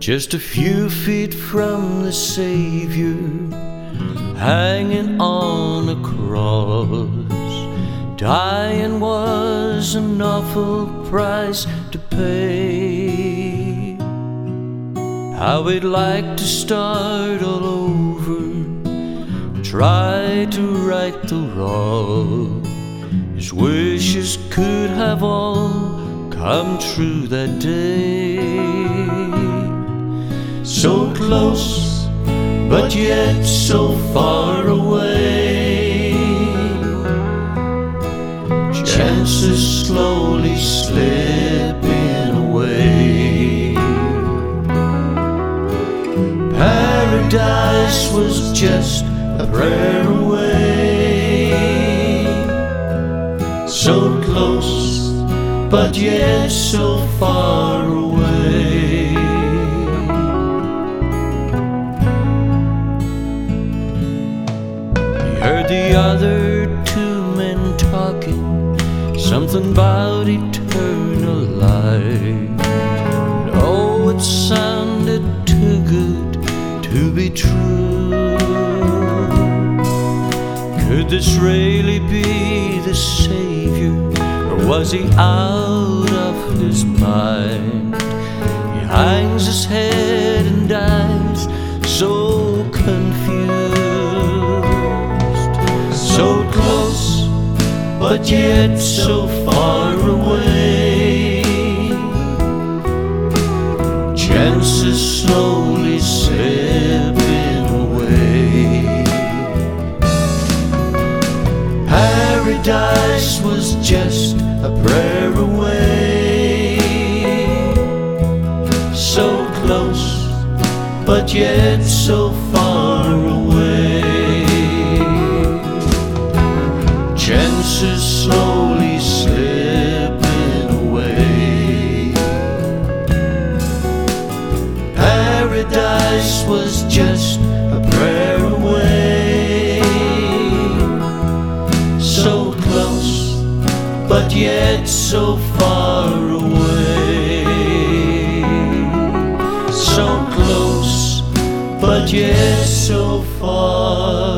just a few feet from the Savior, hanging on a cross. Dying was an awful price to pay. How we'd like to start all over, try to right the wrong. His wishes could have all come true that day. So close, but yet so far away. Chances slowly slipping away. Paradise was just a prayer away. So close, but yet so far away. He heard the other two men talking, something about eternal life. And oh, it sounded too good to be true. Could this really be the Savior, or was he out of his mind? He hangs his head and dies so confused. So close, but yet so far away. Chances slowly slipping away. Paradise was just a prayer away. So close, but yet so far away. Chances slowly slipping away. Paradise was just a prayer away. So close, but yet so far away. So close, but yet so far